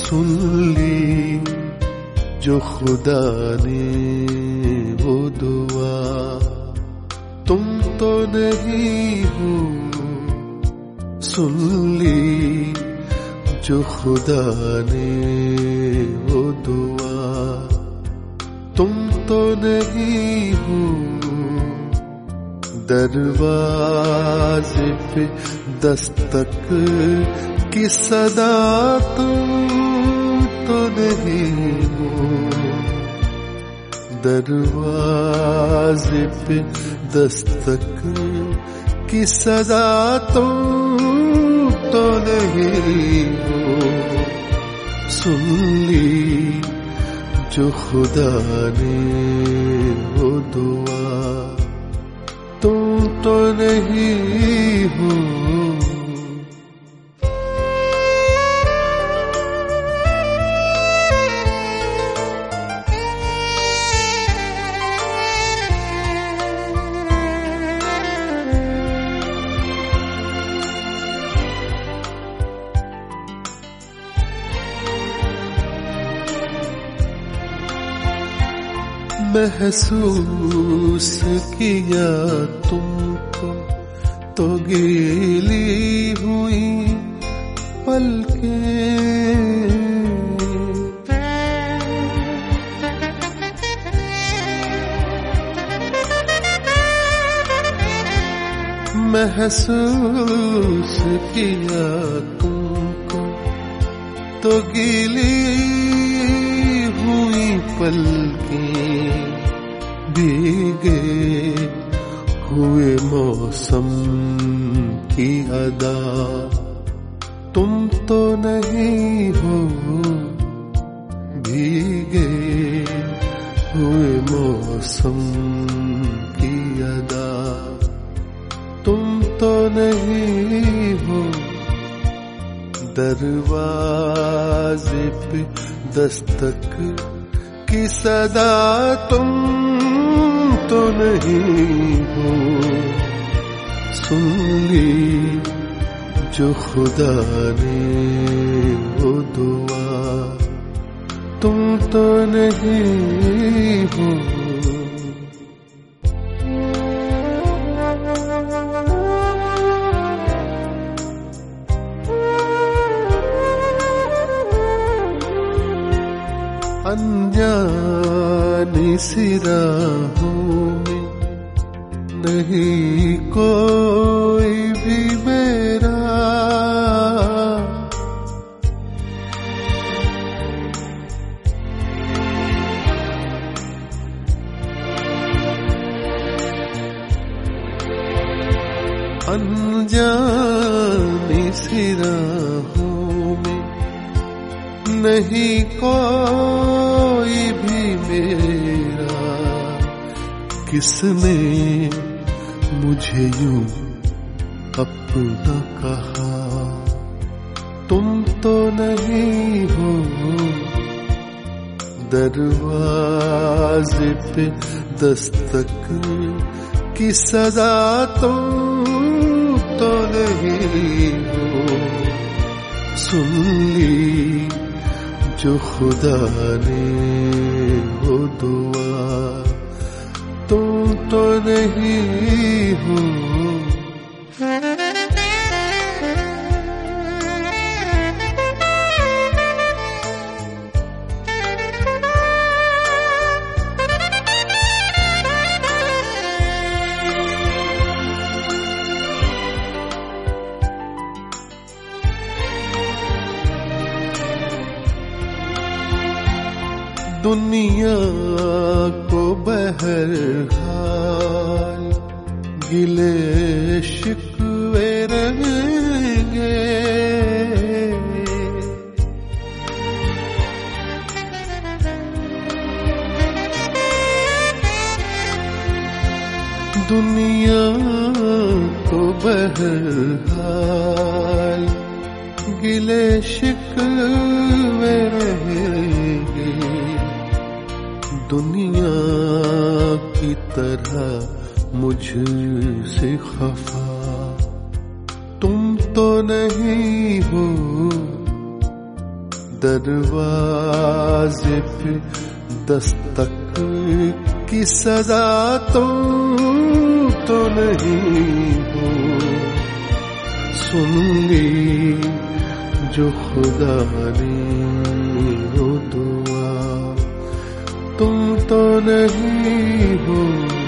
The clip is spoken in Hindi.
सुन ली जो खुदा ने वो दुआ, तुम तो नहीं हो। सुन ली जो खुदा ने वो दुआ, तुम तो नहीं हो। दरवाजे पे दस्तक की सदा, तुम तो नहीं हो। दरवाजे पे दस्तक की सदा, तुम तो नहीं हो। सुन ली जो खुदा ने वो दुआ, तुम तो नहीं हो। महसूस किया तुमको तो गीली हुई पलकें, महसूस किया तुमको तो गीली हुई पलकें। भीगे हुए मौसम की अदा, तुम तो नहीं हो। भीगे हुए मौसम की अदा, तुम तो नहीं हो। दरवाजे पे दस्तक की सदा, तुम तो नहीं हो। सुन ली जो खुदा ने वो दुआ, तुम तो नहीं हो। अनजानी सी राहों में नहीं कोई भी मेरा, अनजानी सी राहों में नहीं कोई भी मेरा। किसने मुझे यूं अपना कहा, तुम तो नहीं हो। दरवाजे पे दस्तक की सदा, तुम तो नहीं हो। सुन ली जो खुदा ने वो दुआ, तुम तो नहीं हो। दुनिया को बहरहाल गिले शिकवे रहेंगे, दुनिया को बहरहाल गिले शिकवे रहेंगे। दुनिया की तरह मुझसे खफा तुम तो नहीं हो। दरवाजे पे दस्तक की सदा तुम तो नहीं हो। सुन ली जो खुदा ने वो दुआ, तुम तो नहीं हो।